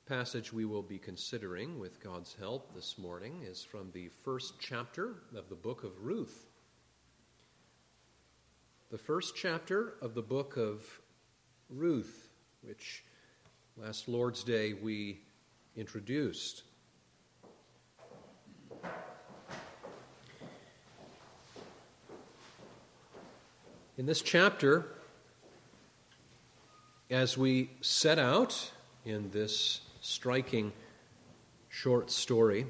passage we will be considering with God's help this morning is from the first chapter of the book of Ruth. The first chapter of the book of Ruth, which last Lord's Day we introduced. In this chapter, as we set out in this striking short story,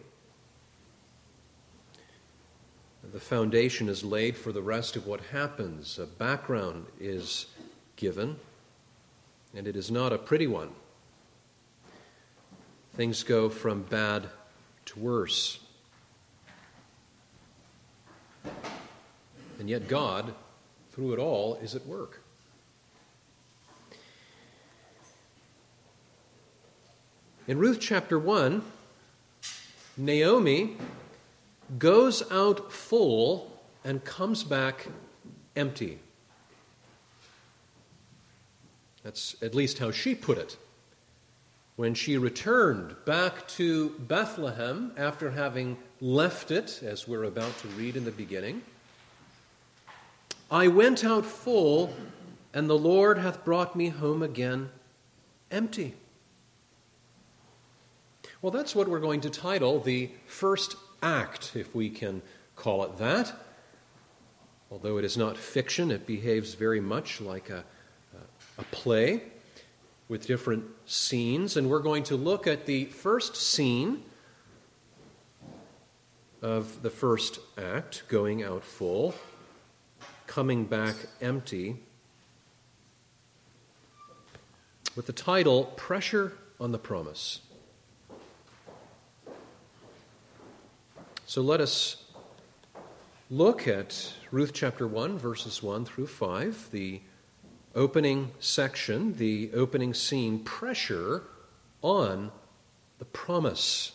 the foundation is laid for the rest of what happens. A background is given, and it is not a pretty one. Things go from bad to worse. And yet God, through it all, is at work. In Ruth chapter 1, Naomi goes out full and comes back empty. That's at least how she put it. When she returned back to Bethlehem after having left it, as we're about to read in the beginning, I went out full, and the Lord hath brought me home again empty. Well, that's what we're going to title the first act, if we can call it that. Although it is not fiction, it behaves very much like a play with different scenes. And we're going to look at the first scene of the first act, going out full, coming back empty, with the title, Pressure on the Promise. So let us look at Ruth chapter 1, verses 1 through 5, the opening section, the opening scene, pressure on the promise.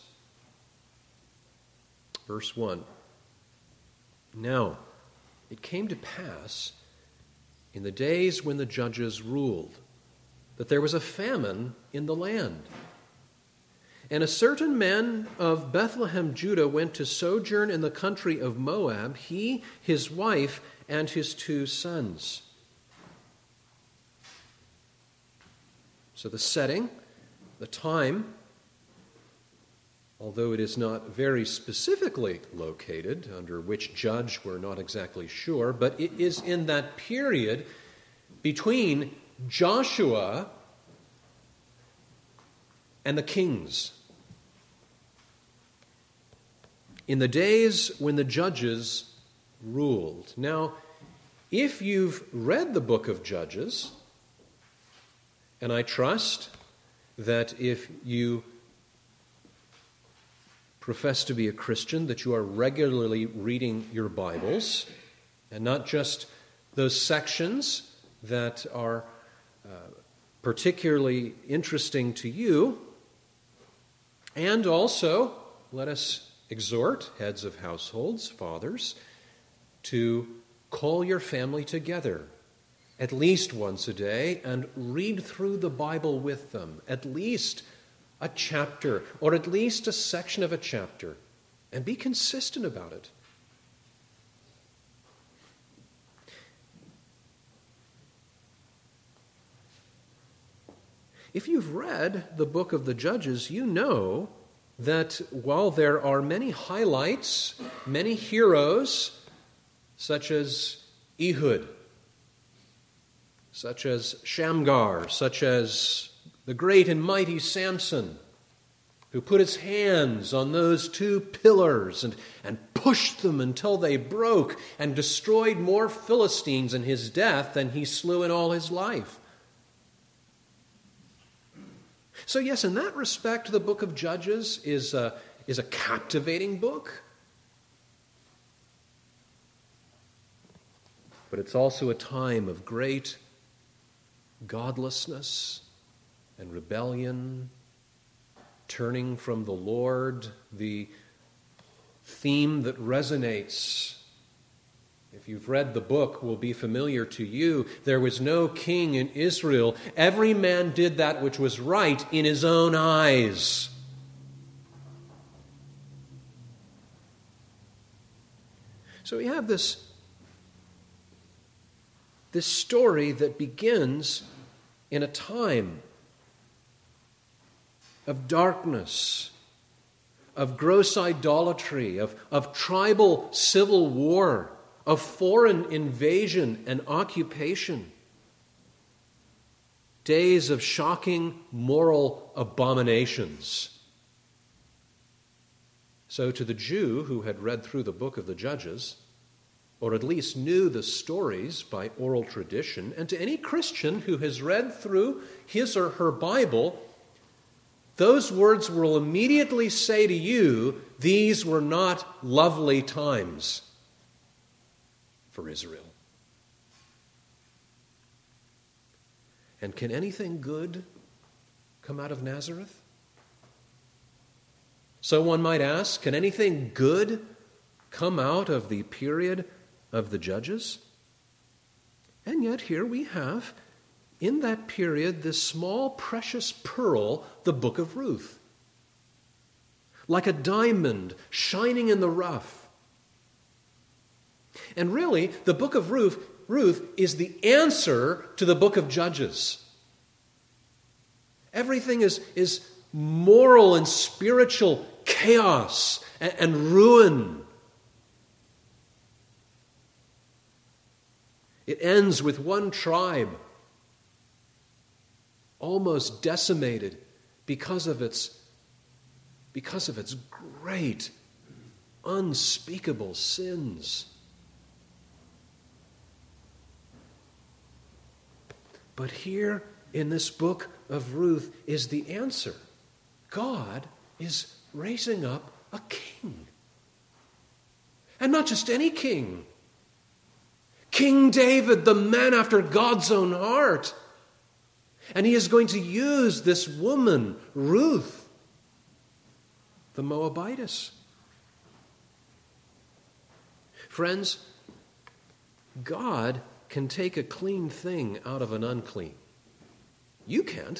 Verse 1. Now, it came to pass in the days when the judges ruled that there was a famine in the land. And a certain man of Bethlehem, Judah, went to sojourn in the country of Moab, he, his wife, and his 2 sons. So the setting, the time, although it is not very specifically located, under which judge we're not exactly sure, but it is in that period between Joshua and the kings. In the days when the judges ruled. Now, if you've read the book of Judges, and I trust that if you profess to be a Christian, that you are regularly reading your Bibles, and not just those sections that are particularly interesting to you. And also, let us exhort heads of households, fathers, to call your family together at least once a day and read through the Bible with them, at least a chapter or at least a section of a chapter, and be consistent about it. If you've read the book of the Judges, you know that while there are many highlights, many heroes, such as Ehud, such as Shamgar, such as the great and mighty Samson, who put his hands on those 2 pillars and pushed them until they broke and destroyed more Philistines in his death than he slew in all his life. So yes, in that respect, the book of Judges is a captivating book. But it's also a time of great godlessness and rebellion, turning from the Lord, the theme that resonates if you've read the book, will be familiar to you. There was no king in Israel. Every man did that which was right in his own eyes. So we have this story that begins in a time of darkness, of gross idolatry, of tribal civil war, of foreign invasion and occupation. Days of shocking moral abominations. So to the Jew who had read through the book of the Judges, or at least knew the stories by oral tradition, and to any Christian who has read through his or her Bible, those words will immediately say to you, these were not lovely times for Israel. And can anything good come out of Nazareth? So one might ask, can anything good come out of the period of the Judges? And yet here we have, in that period, this small precious pearl, the book of Ruth. Like a diamond shining in the rough. And really, the book of Ruth is the answer to the book of Judges. Everything is moral and spiritual chaos and ruin. It ends with one tribe almost decimated because of its great, unspeakable sins. But here in this book of Ruth is the answer. God is raising up a king. And not just any king. King David, the man after God's own heart. And he is going to use this woman, Ruth, the Moabitess. Friends, God can take a clean thing out of an unclean. You can't.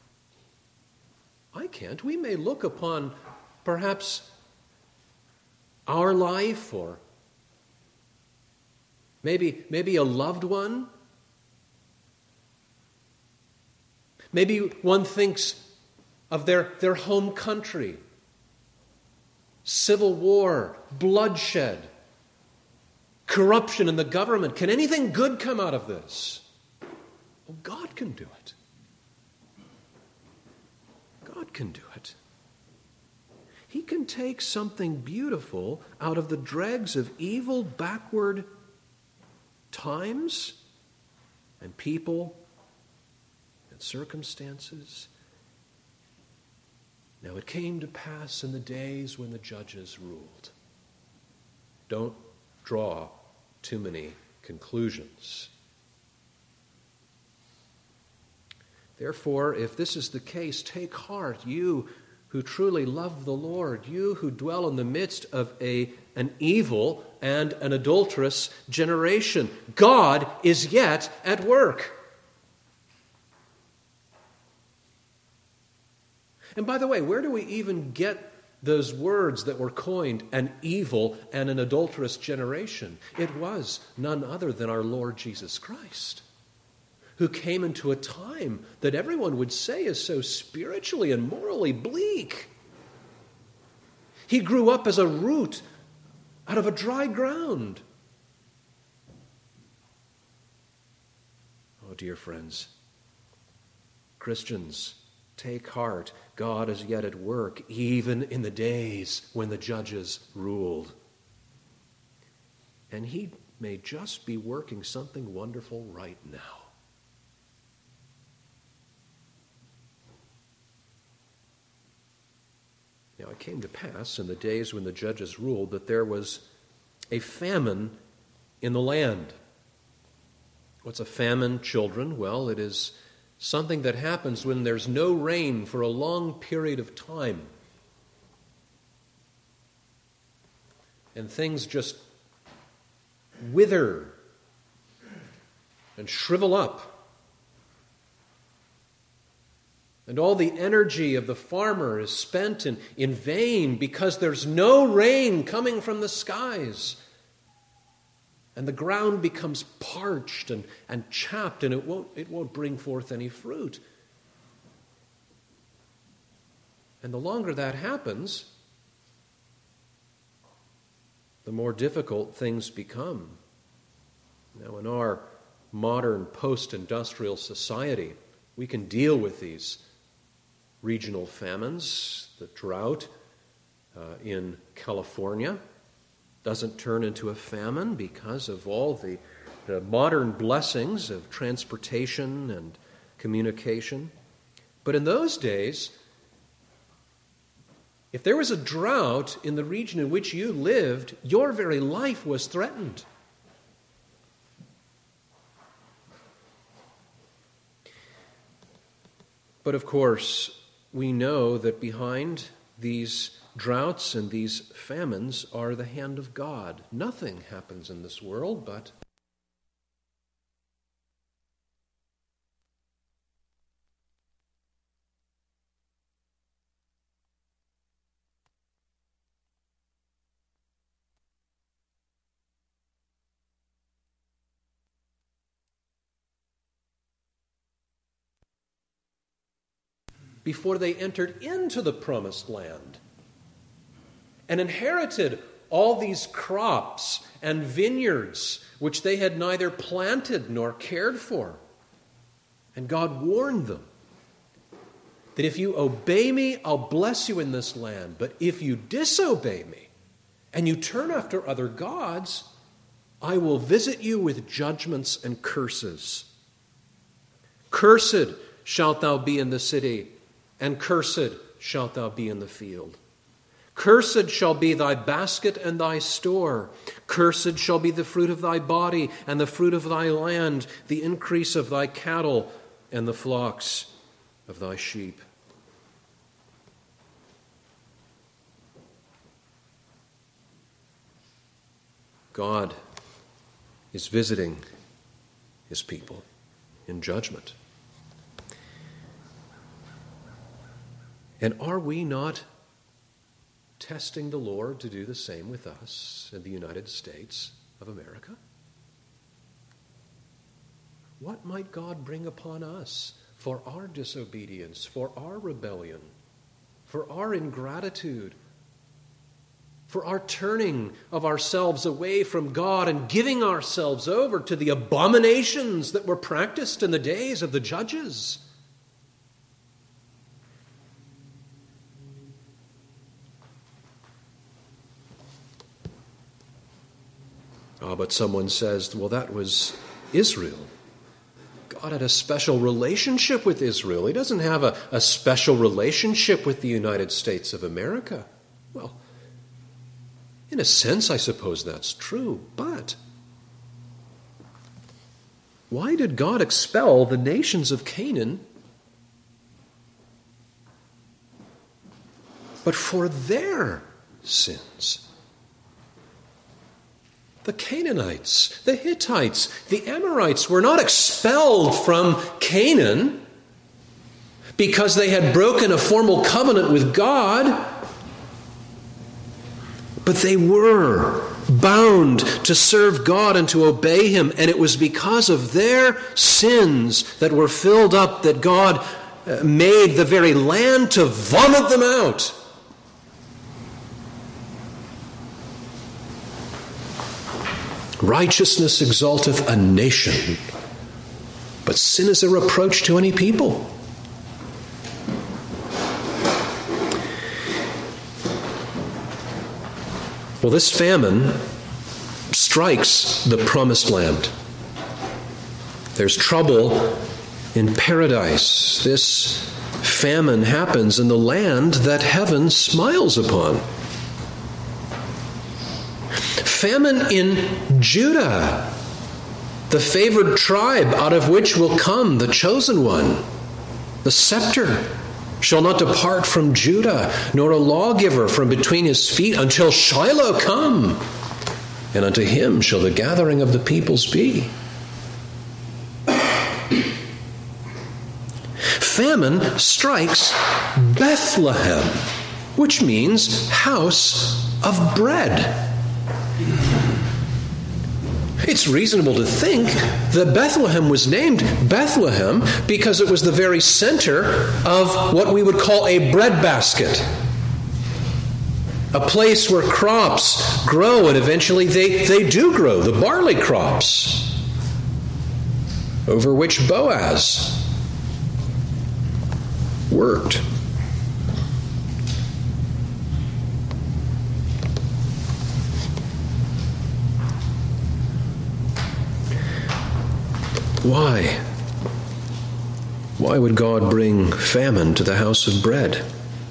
I can't. We may look upon perhaps our life or maybe a loved one. Maybe one thinks of their home country, civil war, bloodshed, corruption in the government. Can anything good come out of this? Well, God can do it. God can do it. He can take something beautiful out of the dregs of evil, backward times and people and circumstances. Now it came to pass in the days when the judges ruled. Don't draw too many conclusions. Therefore, if this is the case, take heart, you who truly love the Lord, you who dwell in the midst of an evil and an adulterous generation. God is yet at work. And by the way, where do we even get those words that were coined, an evil and an adulterous generation? It was none other than our Lord Jesus Christ, who came into a time that everyone would say is so spiritually and morally bleak. He grew up as a root out of a dry ground. Oh, dear friends, Christians, take heart. God is yet at work, even in the days when the judges ruled. And he may just be working something wonderful right now. Now, it came to pass in the days when the judges ruled that there was a famine in the land. What's a famine, children? Well, it is something that happens when there's no rain for a long period of time. And things just wither and shrivel up. And all the energy of the farmer is spent in vain because there's no rain coming from the skies. And the ground becomes parched and chapped, and it won't bring forth any fruit. And the longer that happens, the more difficult things become. Now, in our modern post-industrial society, we can deal with these regional famines. The drought in California doesn't turn into a famine because of all the modern blessings of transportation and communication. But in those days, if there was a drought in the region in which you lived, your very life was threatened. But of course, we know that behind these droughts and these famines are the hand of God. Nothing happens in this world but before they entered into the promised land and inherited all these crops and vineyards which they had neither planted nor cared for. And God warned them that if you obey me, I'll bless you in this land. But if you disobey me and you turn after other gods, I will visit you with judgments and curses. Cursed shalt thou be in the city, and cursed shalt thou be in the field. Cursed shall be thy basket and thy store. Cursed shall be the fruit of thy body and the fruit of thy land, the increase of thy cattle and the flocks of thy sheep. God is visiting his people in judgment. And are we not testing the Lord to do the same with us in the United States of America? What might God bring upon us for our disobedience, for our rebellion, for our ingratitude, for our turning of ourselves away from God and giving ourselves over to the abominations that were practiced in the days of the judges? But someone says, well, that was Israel. God had a special relationship with Israel. He doesn't have a special relationship with the United States of America. Well, in a sense, I suppose that's true. But why did God expel the nations of Canaan? But for their sins. The Canaanites, the Hittites, the Amorites were not expelled from Canaan because they had broken a formal covenant with God, but they were bound to serve God and to obey him, and it was because of their sins that were filled up that God made the very land to vomit them out. Righteousness exalteth a nation, but sin is a reproach to any people. Well, this famine strikes the promised land. There's trouble in paradise. This famine happens in the land that heaven smiles upon. Famine in Judah, the favored tribe out of which will come the chosen one. The scepter shall not depart from Judah, nor a lawgiver from between his feet until Shiloh come. and unto him shall the gathering of the peoples be. Famine strikes Bethlehem, which means house of bread. It's reasonable to think that Bethlehem was named Bethlehem because it was the very center of what we would call a breadbasket. A place where crops grow, and eventually they do grow, the barley crops, over which Boaz worked. Why? Why would God bring famine to the house of bread?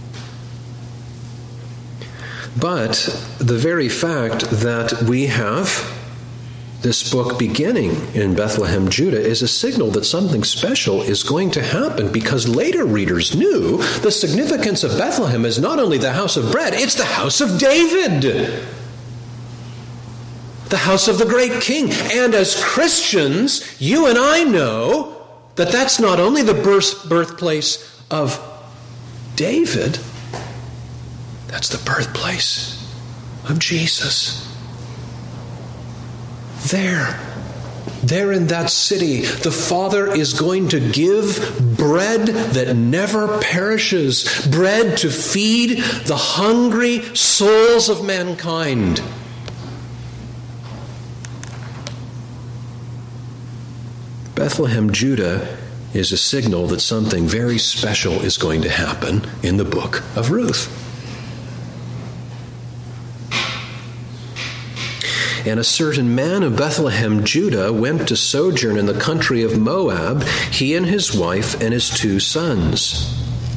But the very fact that we have this book beginning in Bethlehem, Judah, is a signal that something special is going to happen, because later readers knew the significance of Bethlehem is not only the house of bread, it's the house of David, the house of the great king. And as Christians, you and I know that that's not only the birthplace of David, that's the birthplace of Jesus. There in that city, the Father is going to give bread that never perishes, bread to feed the hungry souls of mankind. Bethlehem, Judah, is a signal that something very special is going to happen in the book of Ruth. And a certain man of Bethlehem, Judah, went to sojourn in the country of Moab, he and his wife and his 2 sons.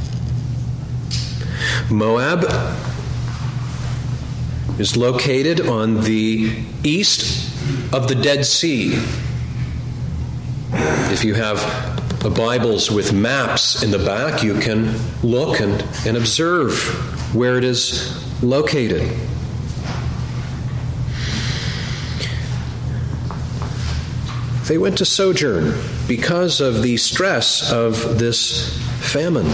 Moab is located on the east of the Dead Sea. If you have Bibles with maps in the back, you can look and observe where it is located. They went to sojourn because of the stress of this famine.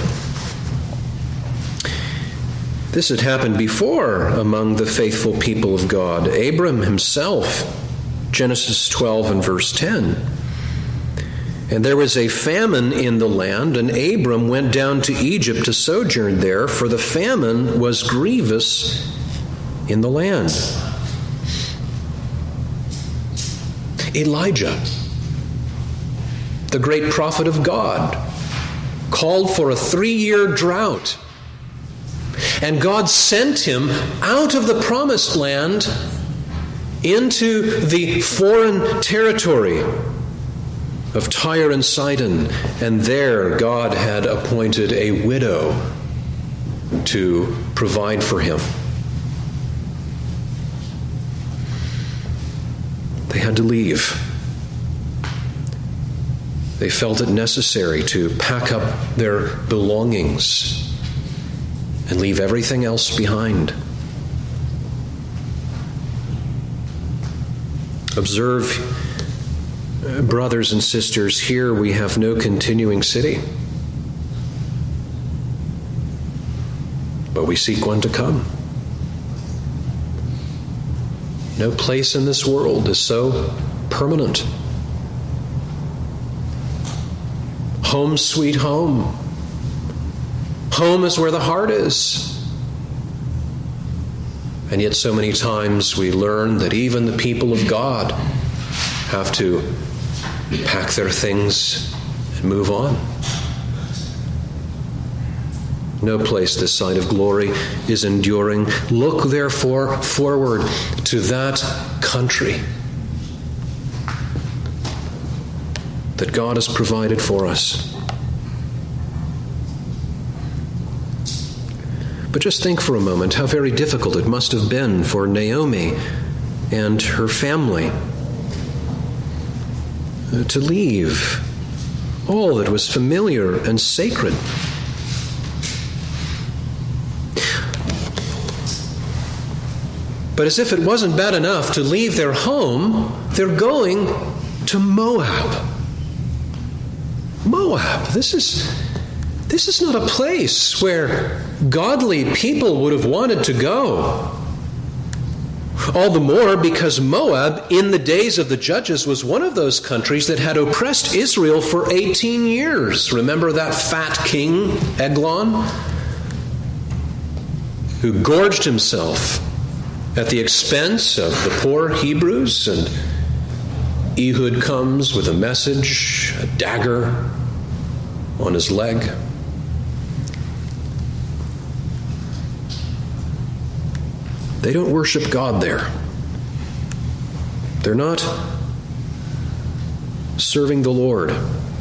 This had happened before among the faithful people of God. Abram himself, Genesis 12 and verse 10. And there was a famine in the land, and Abram went down to Egypt to sojourn there, for the famine was grievous in the land. Elijah, the great prophet of God, called for a 3-year drought. And God sent him out of the promised land into the foreign territory of Tyre and Sidon. And there God had appointed a widow to provide for him. They had to leave. They felt it necessary to pack up their belongings and leave everything else behind. Observe, brothers and sisters, here we have no continuing city, but we seek one to come. No place in this world is so permanent. Home sweet home. Home is where the heart is. And yet so many times we learn that even the people of God have to pack their things and move on. No place this side of glory is enduring. Look, therefore, forward to that country that God has provided for us. But just think for a moment how very difficult it must have been for Naomi and her family to leave all that was familiar and sacred. But as if it wasn't bad enough to leave their home, they're going to Moab. Moab, this is not a place where godly people would have wanted to go. All the more because Moab, in the days of the Judges, was one of those countries that had oppressed Israel for 18 years. Remember that fat king, Eglon, who gorged himself at the expense of the poor Hebrews, and Ehud comes with a message, a dagger on his leg. They don't worship God there. They're not serving the Lord.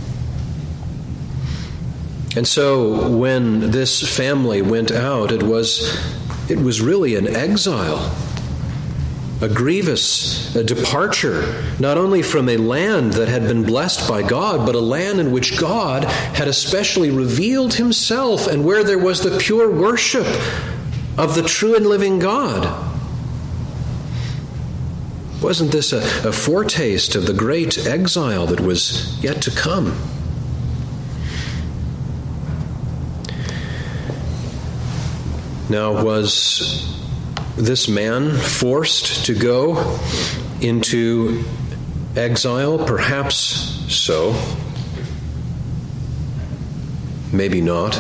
And so when this family went out, it was really an exile, a grievous departure, not only from a land that had been blessed by God, but a land in which God had especially revealed himself and where there was the pure worship of the true and living God. Wasn't this a foretaste of the great exile that was yet to come? Now, was this man forced to go into exile? Perhaps so. Maybe not.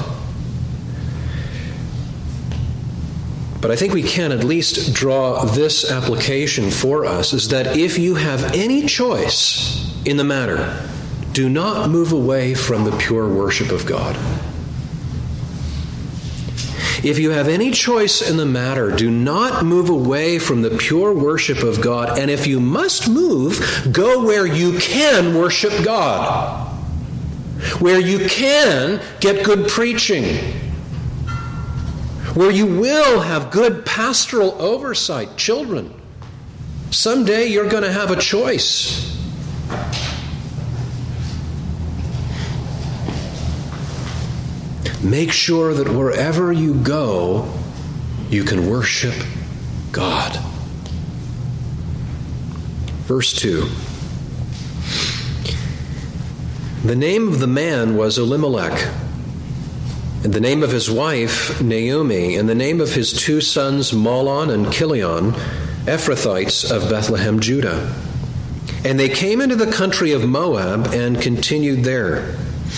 But I think we can at least draw this application for us, is that if you have any choice in the matter, do not move away from the pure worship of God. If you have any choice in the matter, do not move away from the pure worship of God. And if you must move, go where you can worship God, where you can get good preaching, where you will have good pastoral oversight. Children, someday you're going to have a choice. Make sure that wherever you go, you can worship God. Verse 2. The name of the man was Elimelech, and the name of his wife Naomi, and the name of his two sons Mahlon and Chilion, Ephrathites of Bethlehem, Judah. And they came into the country of Moab and continued there.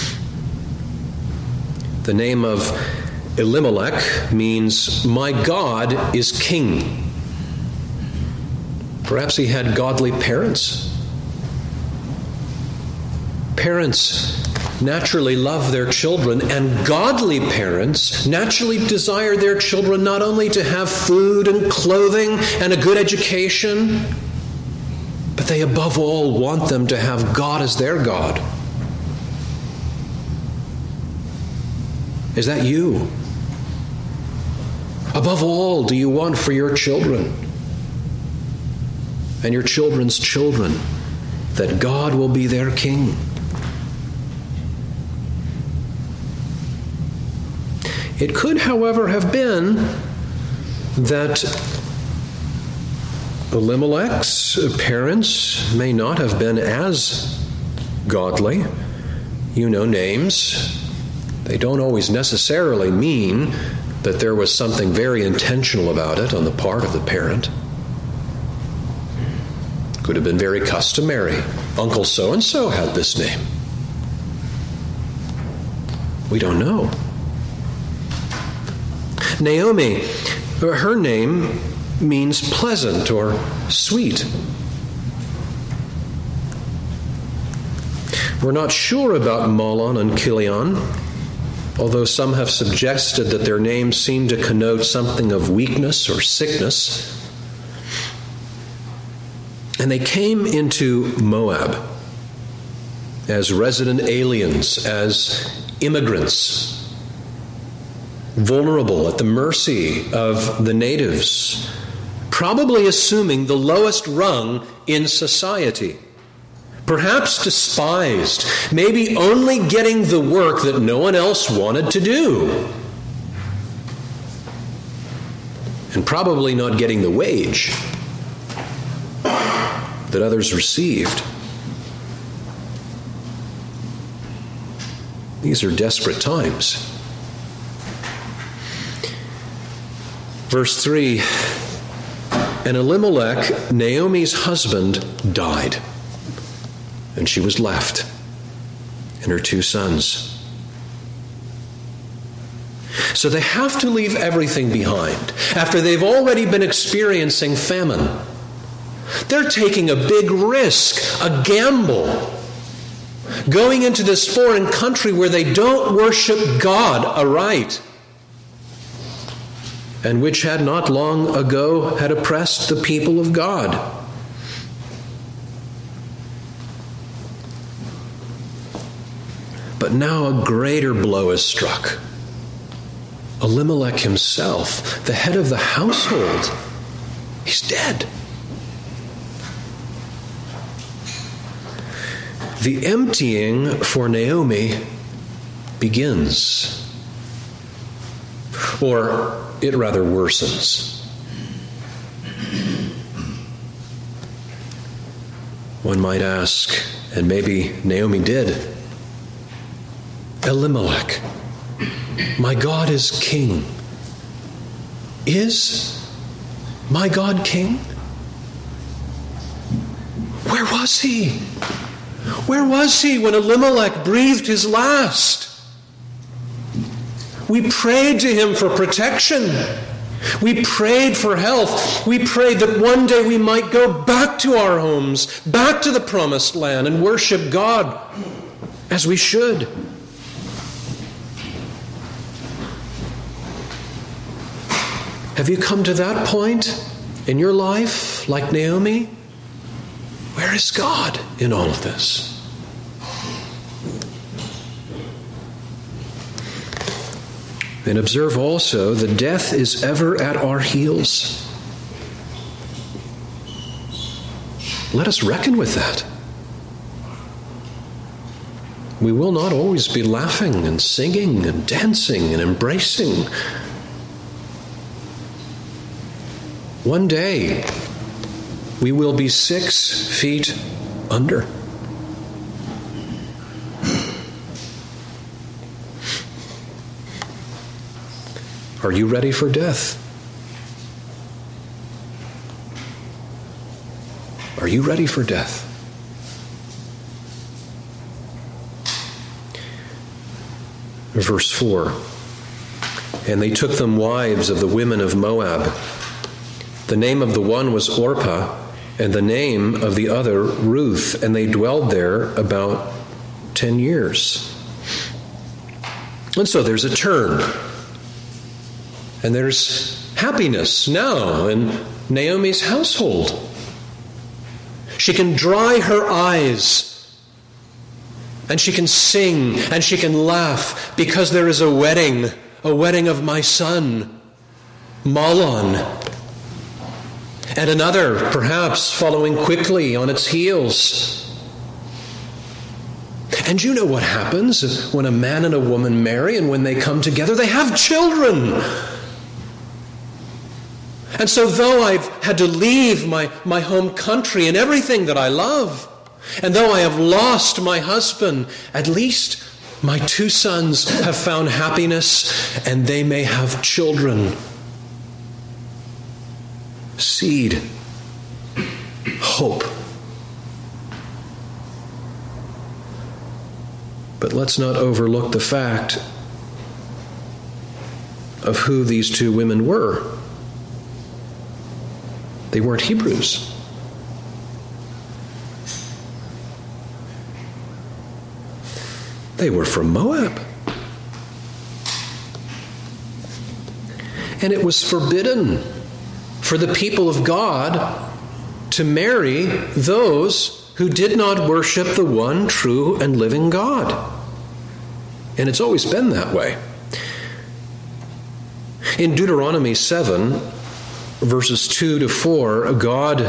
The name of Elimelech means, "My God is king." Perhaps he had godly parents. Parents naturally love their children, and godly parents naturally desire their children not only to have food and clothing and a good education, but they above all want them to have God as their God. Is that you? Above all, do you want for your children and your children's children that God will be their king? It could, however, have been that Elimelech's parents may not have been as godly. You know, names, they don't always necessarily mean that there was something very intentional about it on the part of the parent. Could have been very customary. Uncle so-and-so had this name. We don't know. Naomi, her name means pleasant or sweet. We're not sure about Mahlon and Chilion, although some have suggested that their names seem to connote something of weakness or sickness. And they came into Moab as resident aliens, as immigrants, vulnerable at the mercy of the natives, probably assuming the lowest rung in society, perhaps despised, maybe only getting the work that no one else wanted to do. And probably not getting the wage that others received. These are desperate times. Verse 3, and Elimelech, Naomi's husband, died, and she was left, and her 2 sons. So they have to leave everything behind after they've already been experiencing famine. They're taking a big risk, a gamble, going into this foreign country where they don't worship God aright, and which had not long ago had oppressed the people of God. But now a greater blow is struck. Elimelech himself, the head of the household, he's dead. The emptying for Naomi begins, or it rather worsens. One might ask, and maybe Naomi did, Elimelech, my God is king. Is my God king? Where was he? Where was he when Elimelech breathed his last? We prayed to him for protection. We prayed for health. We prayed that one day we might go back to our homes, back to the promised land, and worship God as we should. Have you come to that point in your life, like Naomi? Where is God in all of this? And observe also that death is ever at our heels. Let us reckon with that. We will not always be laughing and singing and dancing and embracing. One day, we will be 6 feet under. Are you ready for death? Are you ready for death? Verse 4, and they took them wives of the women of Moab. The name of the one was Orpah, and the name of the other Ruth, and they dwelled there about 10 years. And so there's a turn. And there's happiness now in Naomi's household. She can dry her eyes, and she can sing, and she can laugh, because there is a wedding of my son, Mahlon. And another, perhaps, following quickly on its heels. And you know what happens when a man and a woman marry, and when they come together, they have children. And so though I've had to leave my home country and everything that I love, and though I have lost my husband, at least my 2 sons have found happiness, and they may have children. Seed, hope. But let's not overlook the fact of who these 2 women were. They weren't Hebrews. They were from Moab. And it was forbidden for the people of God to marry those who did not worship the one true and living God. And it's always been that way. In Deuteronomy 7, verses 2 to 4, God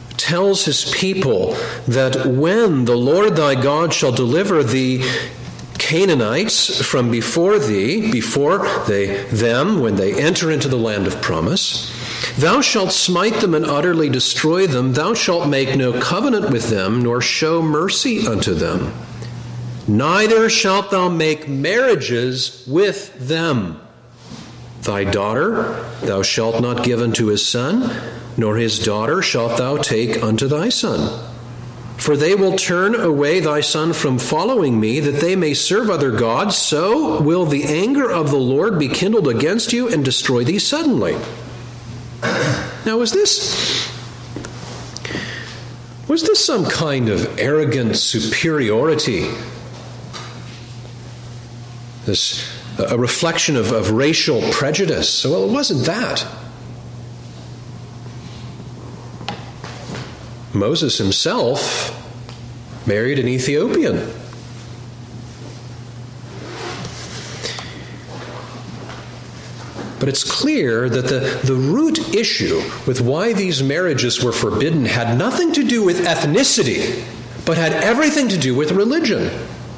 tells his people that when the Lord thy God shall deliver thee Canaanites from before thee, when they enter into the land of promise. Thou shalt smite them and utterly destroy them. Thou shalt make no covenant with them, nor show mercy unto them. Neither shalt thou make marriages with them. Thy daughter thou shalt not give unto his son, nor his daughter shalt thou take unto thy son. For they will turn away thy son from following me, that they may serve other gods. So will the anger of the Lord be kindled against you and destroy thee suddenly. Now, was this some kind of arrogant superiority? A reflection of racial prejudice? Well, it wasn't that. Moses himself married an Ethiopian. But it's clear that the root issue with why these marriages were forbidden had nothing to do with ethnicity, but had everything to do with religion.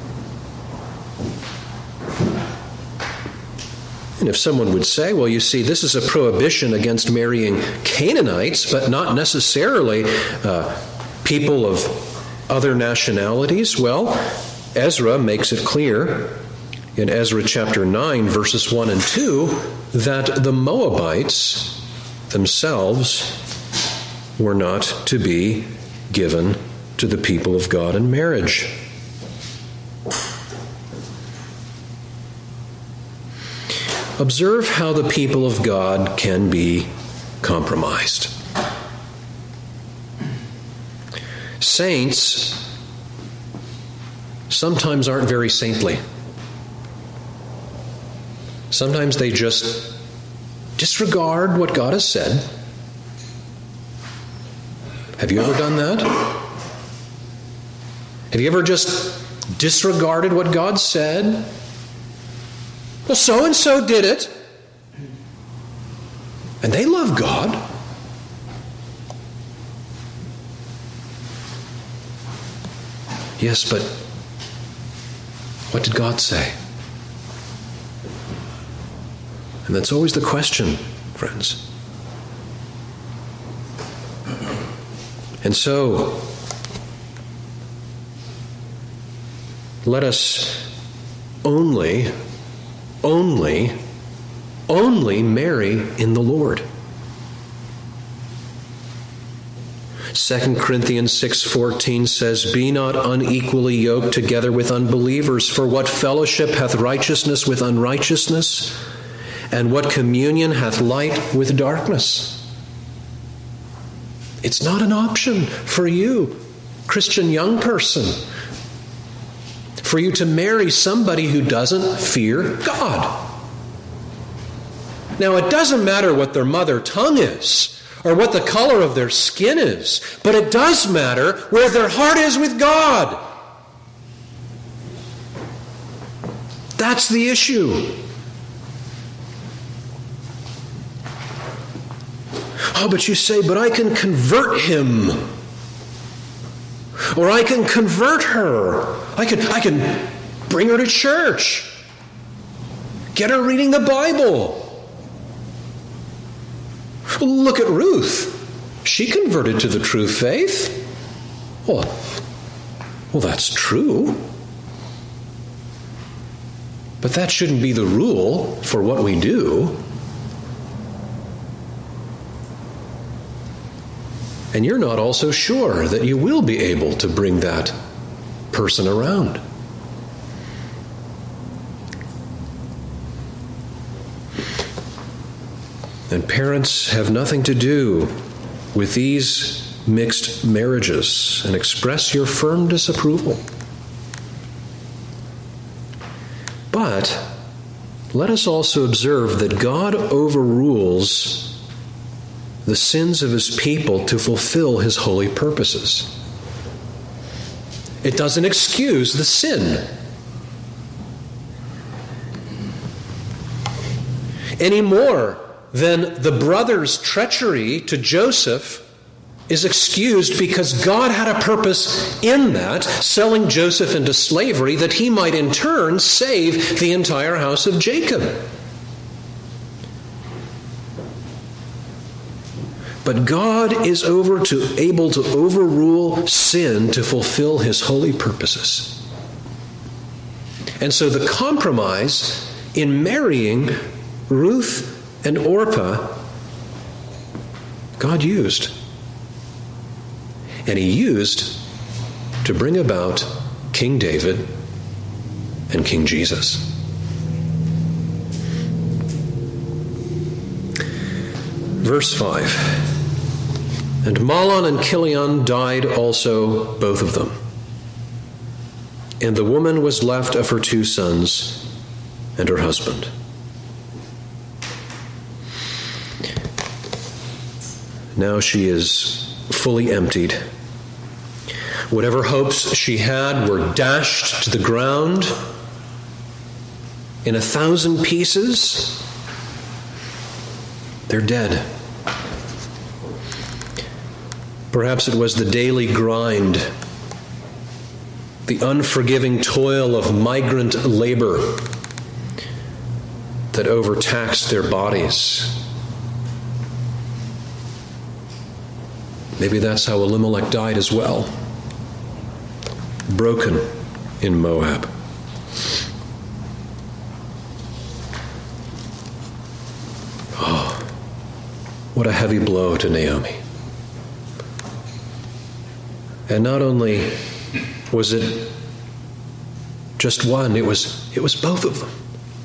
And if someone would say, well, you see, this is a prohibition against marrying Canaanites, but not necessarily people of other nationalities, well, Ezra makes it clear in Ezra chapter 9, verses 1 and 2, that the Moabites themselves were not to be given to the people of God in marriage. Observe how the people of God can be compromised. Saints sometimes aren't very saintly. Sometimes they just disregard what God has said. Have you ever done that? Have you ever just disregarded what God said? Well, so-and-so did it. And they love God. Yes, but what did God say? And that's always the question, friends. And so, let us only marry in the Lord. 2 Corinthians 6:14 says, "Be not unequally yoked together with unbelievers, for what fellowship hath righteousness with unrighteousness? And what communion hath light with darkness?" It's not an option for you, Christian young person, for you to marry somebody who doesn't fear God. Now, it doesn't matter what their mother tongue is or what the color of their skin is, but it does matter where their heart is with God. That's the issue. Oh, but you say, but I can convert him. Or I can convert her. I can bring her to church. Get her reading the Bible. Look at Ruth. She converted to the true faith. Well, that's true. But that shouldn't be the rule for what we do. And you're not also sure that you will be able to bring that person around. And parents have nothing to do with these mixed marriages, and express your firm disapproval. But let us also observe that God overrules the sins of his people to fulfill his holy purposes. It doesn't excuse the sin. Any more than the brothers' treachery to Joseph is excused because God had a purpose in that, selling Joseph into slavery, that he might in turn save the entire house of Jacob. But God is able to overrule sin to fulfill his holy purposes. And so the compromise in marrying Ruth and Orpah, God used. And he used to bring about King David and King Jesus. Verse 5. And Mahlon and Chilion died also, both of them. And the woman was left of her 2 sons and her husband. Now she is fully emptied. Whatever hopes she had were dashed to the ground in 1,000 pieces. They're dead. Perhaps it was the daily grind, the unforgiving toil of migrant labor that overtaxed their bodies. Maybe that's how Elimelech died as well. Broken in Moab. Oh, what a heavy blow to Naomi. And not only was it just one, it was both of them.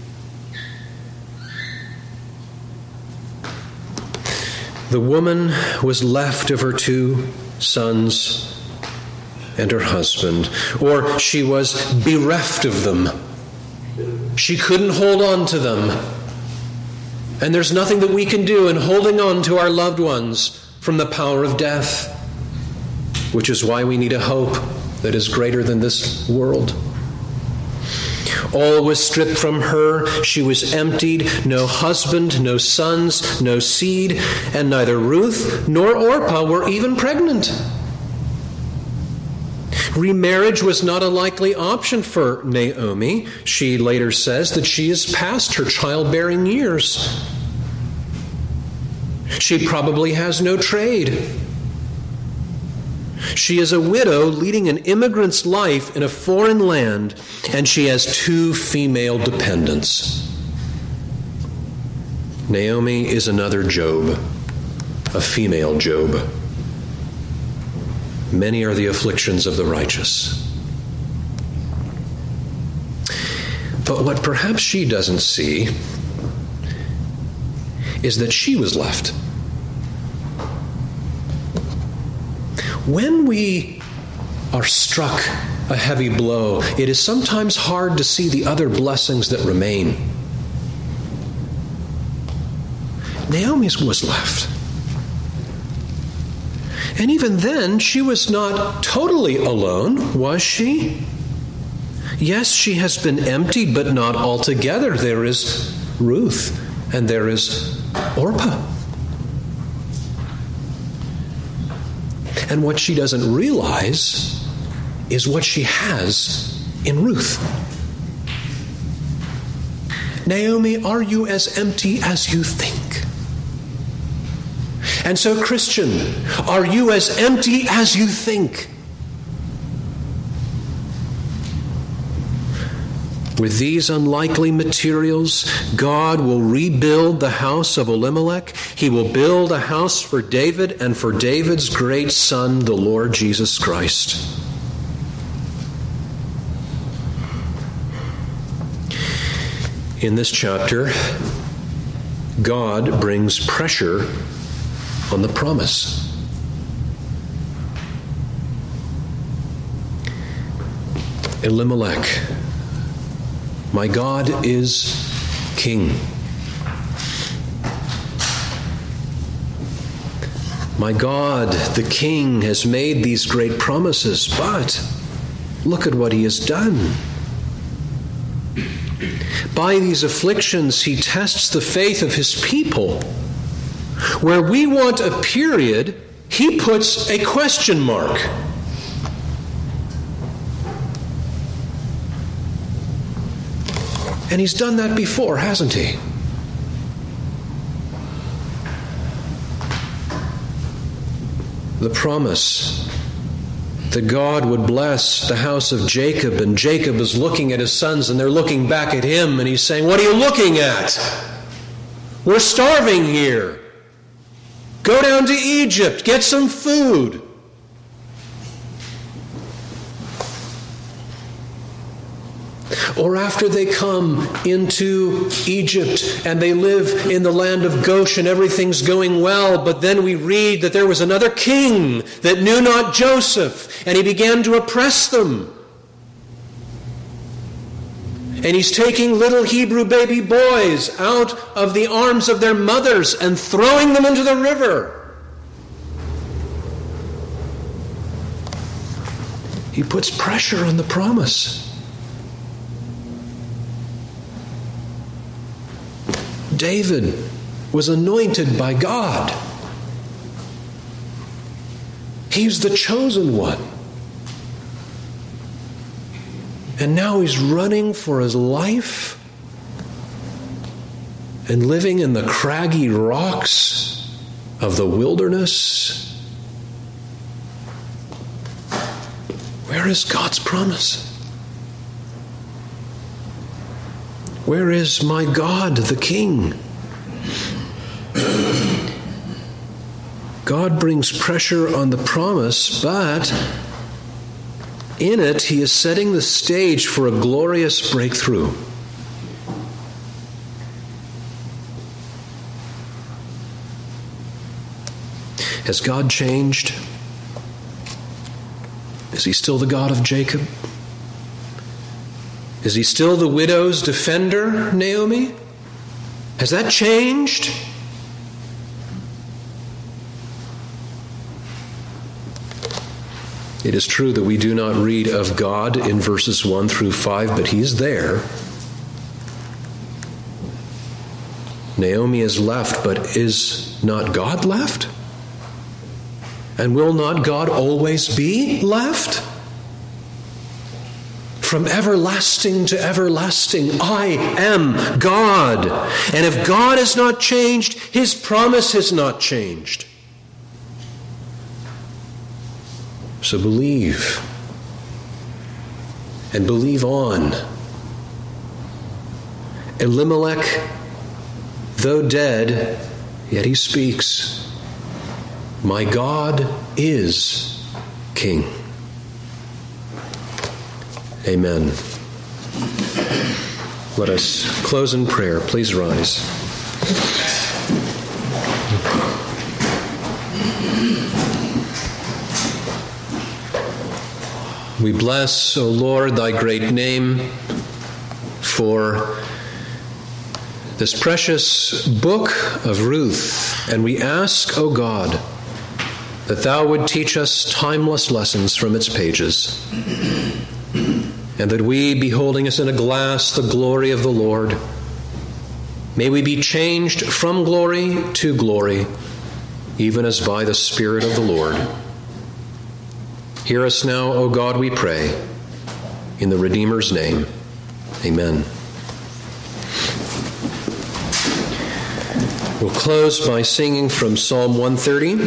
The woman was left of her 2 sons and her husband, or she was bereft of them. She couldn't hold on to them. And there's nothing that we can do in holding on to our loved ones from the power of death, which is why we need a hope that is greater than this world. All was stripped from her. She was emptied. No husband, no sons, no seed, and neither Ruth nor Orpah were even pregnant. Remarriage was not a likely option for Naomi. She later says that she is past her childbearing years. She probably has no trade. She is a widow leading an immigrant's life in a foreign land, and she has 2 female dependents. Naomi is another Job, a female Job. Many are the afflictions of the righteous. But what perhaps she doesn't see is that she was left. When we are struck a heavy blow, it is sometimes hard to see the other blessings that remain. Naomi was left. And even then, she was not totally alone, was she? Yes, she has been emptied, but not altogether. There is Ruth, and there is Orpah. And what she doesn't realize is what she has in Ruth. Naomi, are you as empty as you think? And so, Christian, are you as empty as you think? With these unlikely materials, God will rebuild the house of Elimelech. He will build a house for David and for David's great son, the Lord Jesus Christ. In this chapter, God brings pressure on the promise. Elimelech, my God is king. My God, the king, has made these great promises, but look at what he has done. By these afflictions, he tests the faith of his people. Where we want a period, he puts a question mark. And he's done that before, hasn't he? The promise that God would bless the house of Jacob, and Jacob is looking at his sons and they're looking back at him, and he's saying, "What are you looking at? We're starving here. Go down to Egypt, get some food." Or after they come into Egypt and they live in the land of Goshen, everything's going well, but then we read that there was another king that knew not Joseph, and he began to oppress them. And he's taking little Hebrew baby boys out of the arms of their mothers and throwing them into the river. He puts pressure on the promise. David was anointed by God. He's the chosen one. And now he's running for his life and living in the craggy rocks of the wilderness. Where is God's promise? Where is my God, the King? God brings pressure on the promise, but in it, he is setting the stage for a glorious breakthrough. Has God changed? Is he still the God of Jacob? Is he still the widow's defender, Naomi? Has that changed? It is true that we do not read of God in verses 1 through 5, but he's there. Naomi is left, but is not God left? And will not God always be left? From everlasting to everlasting, I am God. And if God has not changed, his promise has not changed. So believe. And believe on. Elimelech, though dead, yet he speaks. My God is King. Amen. Let us close in prayer. Please rise. We bless, O Lord, thy great name for this precious book of Ruth, and we ask, O God, that thou would teach us timeless lessons from its pages, and that we, beholding as in a glass the glory of the Lord, may we be changed from glory to glory, even as by the Spirit of the Lord. Hear us now, O God, we pray, in the Redeemer's name. Amen. We'll close by singing from Psalm 130.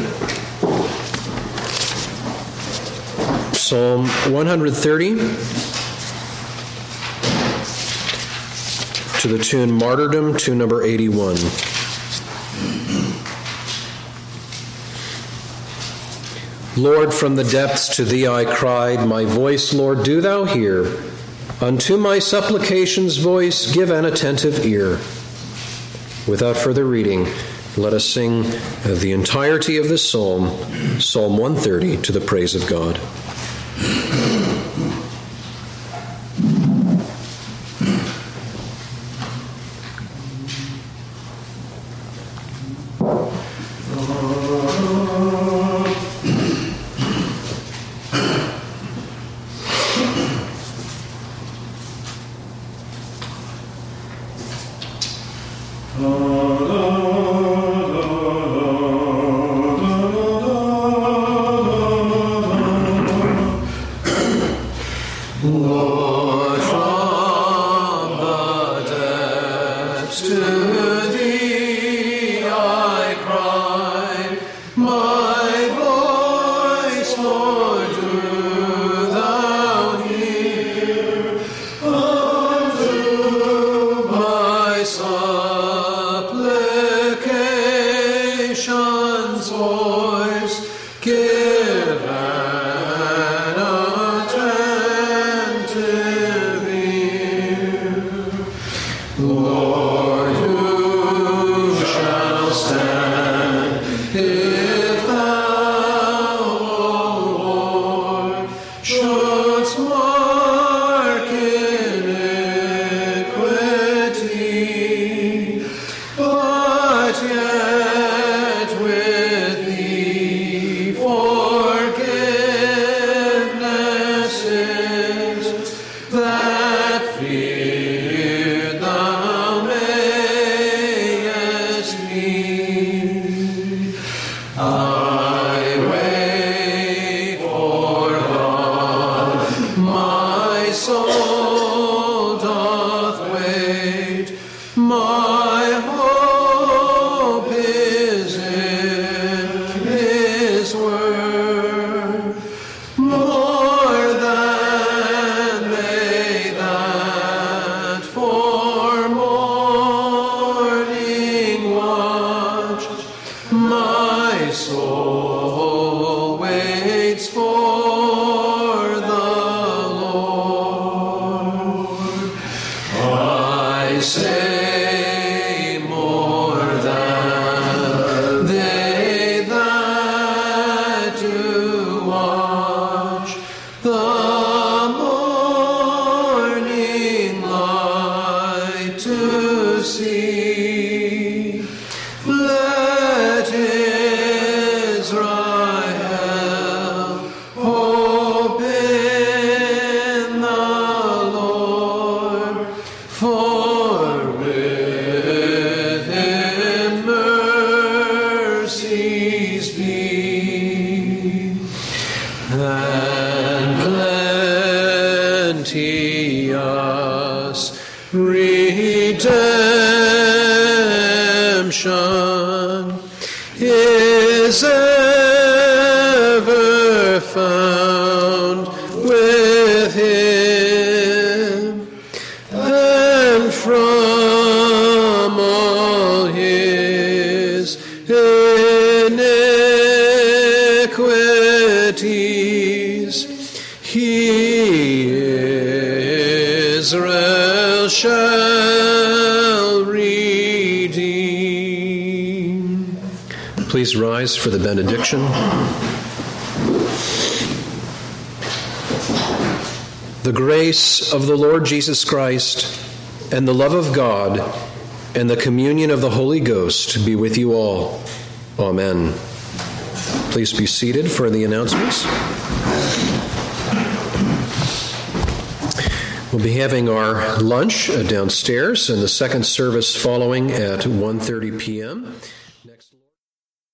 Psalm 130, to the tune Martyrdom, tune number 81. Lord, from the depths to thee I cried, my voice, Lord, do thou hear. Unto my supplications voice give an attentive ear. Without further reading, let us sing the entirety of this psalm, Psalm 130, to the praise of God. Lord, from the depths to thee I cry, my voice, Lord, do thou hear. Unto my supplications voice give an attentive ear. Lord, who shall stand if thou, O Lord, shouldst mark iniquity, but yet with thee forgiveness is, that fear thou mayest meet. I wait for God, my soul doth wait, my hope is in His word. More than they that for morning watch, my soul waits for the Lord. I say more than they that do watch the morning light to see. Let Israel hope in the Lord, for with Him mercies be, and plenteous redemption is ever found with Him, and from all His iniquities He Israel shall redeem. Please rise for the benediction. The grace of the Lord Jesus Christ and the love of God and the communion of the Holy Ghost be with you all. Amen. Please be seated for the announcements. We'll be having our lunch downstairs and the second service following at 1:30 p.m.